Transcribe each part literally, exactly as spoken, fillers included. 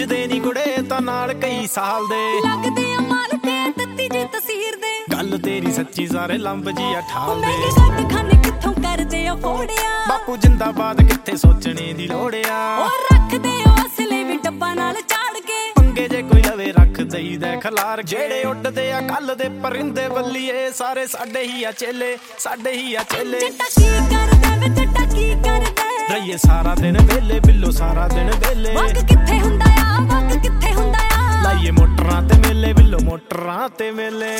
ਪੁੱਛਦੇ ਨੀ ਕੁੜੇ ਤਾਂ ਨਾਲ ਕਈ ਸਾਲ ਦੇ ਲੱਗਦੇ ਆ ਮਾਲ ਤੇ ਤੱਤੀ ਜੀ ਤਸੀਰ ਦੇ ਗੱਲ ਤੇਰੀ ਸੱਚੀ ਸਾਰੇ ਲੰਬ ਜੀ ਅਠਾਲ ਦੇ ਛੱਡ ਖਾਨੇ ਕਿੱਥੋਂ ਕਰਦੇ ਆ ਫੋੜਿਆ ਬਾਪੂ ਜਿੰਦਾਬਾਦ ਕਿੱਥੇ ਸੋਚਣੇ ਦੀ ਲੋੜਿਆ ਉਹ ਰੱਖਦੇ ਆ ਅਸਲੇ ਵੀ ਡੱਬਾ ਨਾਲ ਚਾੜ ਕੇ ਪੰਗੇ ਜੇ ਕੋਈ ਲਵੇ ਰੱਖ ਦਈਦਾ ਖਲਾਰ ਜਿਹੜੇ ਉੱਡਦੇ ਆ ਕੱਲ ਦੇ ਪਰਿੰਦੇ ਵੱਲੀਏ ਸਾਰੇ ਸਾਡੇ ਹੀ ਆ ਚੇਲੇ ਸਾਡੇ ਹੀ ਆ ਚੇਲੇ ਚਿੱਟਾ ਕੀ ਕਰਦਾ ਵੇ ਚਿੱਟਾ ਕੀ ਕਰਦਾ ਰਹੀਏ ਸਾਰਾ ਦਿਨ ਵੇਲੇ ਬਿੱਲੋ ਸਾਰਾ ਦਿਨ ਵੇਲੇ ਵਗ ਕਿੱਥੇ ਹੁੰਦਾ ਆ ਵਗ ਕਿੱਥੇ ਹੁੰਦਾ ਆ ਲਾਈਏ ਮੋਟਰਾਂ ਤੇ ਮੇਲੇ ਬਿੱਲੋ ਮੋਟਰਾਂ ਤੇ ਮੇਲੇ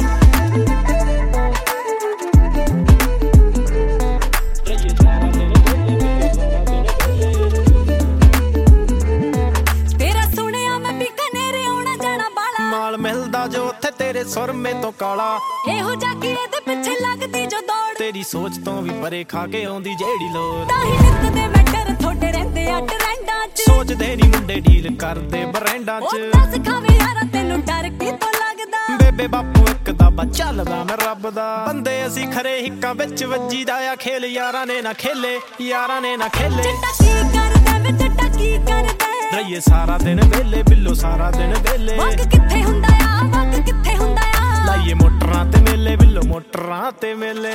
ਤੇਰਾ ਸੁਣਿਆ ਮੈਂ ਬੀਕਾਨੇਰ ਆਉਣਾ ਜਾਣਾ ਬਾਲਾ ਮਾਲ ਮਿਲਦਾ ਜੋ ਉੱਥੇ ਤੇਰੇ ਸੁਰਮੇ ਤੋਂ ਕਾਲਾ ਇਹੋ ਜਾ ਕੇ ਇਹਦੇ ਪਿੱਛੇ ਲੱਗਦੀ ਜੋ ਦੌੜ ਤੇਰੀ ਸੋਚ ਤੋਂ ਵੀ ਪਰੇ ਖਾ ਕੇ ਆਉਂਦੀ ਜਿਹੜੀ ਲੋੜ ਤਾਂ ਹੀ ਨਿੱਤ ਦੇ ਮੈਟਰ ਥੋੜੇ ਰਹਿੰਦੇ ਆ ਟਰੈਂਡਾਂ 'ਚ ਸੋਚਦੇ ਨੀ ਮੁੰਡੇ ਡੀਲ ਕਰਦੇ ਬਰੈਂਡਾਂ 'ਚ ਉਹ ਦੱਸ ਖਾਵੇ ਯਾਰਾ ਤੈਨੂੰ ਡਰ ਕਿਤੋਂ ਲੱਗਦਾ ਬੇਬੇ ਬਾਪੂ ਇੱਕ ਦਾ ਬੱਚਾ ਲਦਾ ਮੈਂ ਰੱਬ ਦਾ ਬੰਦੇ ਅਸੀਂ ਖਰੇ ਹਿੱਕਾਂ ਵਿੱਚ ਵੱਜੀ ਦਾ ਆ ਖੇਲ ਯਾਰਾਂ ਨੇ ਨਾ ਖੇਲੇ ਯਾਰਾਂ ਨੇ ਨਾ ਖੇਲੇ ਚਿੱਟਾ ਕੀ ਕਰਦਾ ਵੇ ਚਿੱਟਾ ਕੀ ਕਰਦਾ ਰਹੀਏ ਸਾਰਾ ਦਿਨ ਵੇਲੇ ਬਿੱਲੋ ਸਾਰਾ ਦਿਨ ਵੇਲੇ ਵਗ ਕਿੱਥੇ ਹੁੰਦਾ ਆ ਵਗ ਕਿੱਥੇ ਹੁੰਦਾ ਆ ਲਾਈਏ ਮੋਟਰਾਂ ਤੇ ਮੇਲੇ ਬਿੱਲੋ ਮੋਟਰਾਂ ਤੇ ਮੇਲੇ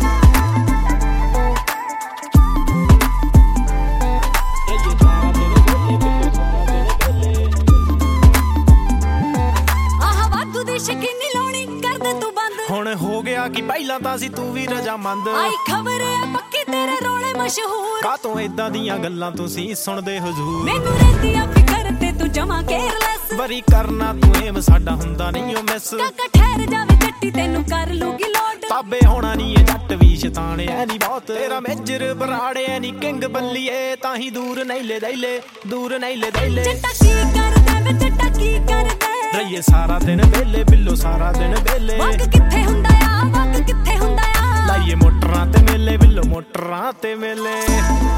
ਆਹ ਵਾਧੂ ਦੀ ਸ਼ਕੀਨੀ ਲਾਉਣੀ ਕਰ ਦੇ ਤੂੰ ਬੰਦ ਹੁਣ ਹੋ ਗਿਆ ਕਿ ਪਹਿਲਾਂ ਤਾਂ ਸੀ ਤੂੰ ਵੀ ਰਜਾਮੰਦ ਆਈ ਖਬਰ ਆ ਪੱਕੀ ਤੇਰੇ ਰੋਲੇ ਮਸ਼ਹੂਰ ਕਾਤੋਂ ਏਦਾਂ ਦੀਆਂ ਗੱਲਾਂ ਤੁਸੀਂ ਸੁਣਦੇ ਹਜ਼ੂਰ ਮੈਨੂੰ ਰਹਿੰਦੀ ਆ ਫਿਕਰ ਤੇ ਤੂੰ ਜਮਾ ਕੇਅਰਲੈਸ ਵਰੀ ਕਰਨਾ ਤੂੰ ਏਮ ਸਾਡਾ ਹੁੰਦਾ ਨਹੀਂ ਓ ਮਿਸ ਕਾਕਾ ਠਹਿਰ ਜਾਵੇ ਚੱਟੀ ਤੈਨੂੰ ਕਰ ਲੂਗੀ ਲੋਟ ਤਾਬੇ ਹੋਣਾ ਨਹੀਂ ਇਹ ਜੱਟ ਵੀ ਸ਼ੈਤਾਨ ਐ ਨੀ ਬਹੁਤ ਤੇਰਾ ਮੇਜਰ ਬਰਾੜੇ ਐ ਨੀ ਕਿੰਗ ਬੱਲੀਏ ਤਾਂ ਹੀ ਦੂਰ ਨਹੀਂ ਲੈ ਦਈਲੇ ਦੂਰ ਨਹੀਂ ਲੈ ਦਈਲੇ ਚਿੱਟਾ ਕੀ ਕਰਦਾ ਵੇ ਚਿੱਟਾ ਕੀ ਕਰਦਾ ਰਹੀਏ ਸਾਰਾ ਦਿਨ ਵੇਲੇ ਬਿੱਲੋ ਸਾਰਾ ਦਿਨ ਵੇਲੇ ਵਗ ਕਿੱਥੇ ਹੁੰਦਾ ਆ ਵਗ ਕਿੱਥੇ ਹੁੰਦਾ ਆ ਲਾਈਏ ਮੋਟਰਾਂ ਤੇ ਮੇਲੇ ਬਿੱਲੋ ਮੋਟਰਾਂ ਤੇ ਮੇਲੇ